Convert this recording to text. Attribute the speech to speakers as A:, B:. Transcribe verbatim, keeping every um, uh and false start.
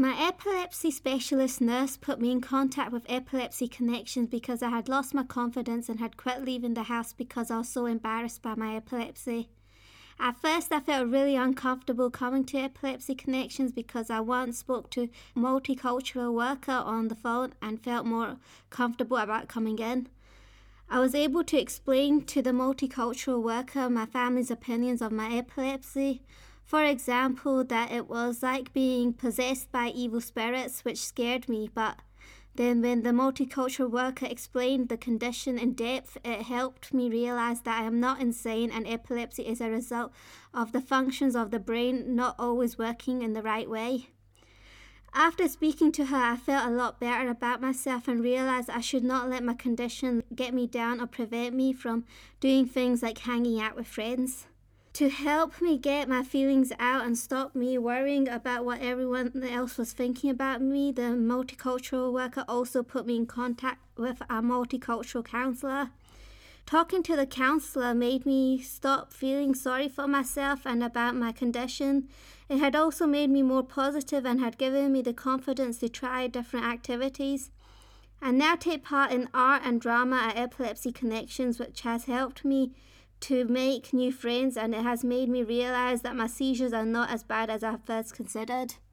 A: My epilepsy specialist nurse put me in contact with Epilepsy Connections because I had lost my confidence and had quit leaving the house because I was so embarrassed by my epilepsy. At first I felt really uncomfortable coming to Epilepsy Connections because I once spoke to a multicultural worker on the phone and felt more comfortable about coming in. I was able to explain to the multicultural worker my family's opinions of my epilepsy. For example, that it was like being possessed by evil spirits, which scared me, but then when the multicultural worker explained the condition in depth, it helped me realize that I am not insane and epilepsy is a result of the functions of the brain not always working in the right way. After speaking to her, I felt a lot better about myself and realized I should not let my condition get me down or prevent me from doing things like hanging out with friends. To help me get my feelings out and stop me worrying about what everyone else was thinking about me, the multicultural worker also put me in contact with a multicultural counsellor. Talking to the counsellor made me stop feeling sorry for myself and about my condition. It had also made me more positive and had given me the confidence to try different activities. I now take part in art and drama at Epilepsy Connections, which has helped me to make new friends, and it has made me realize that my seizures are not as bad as I first considered.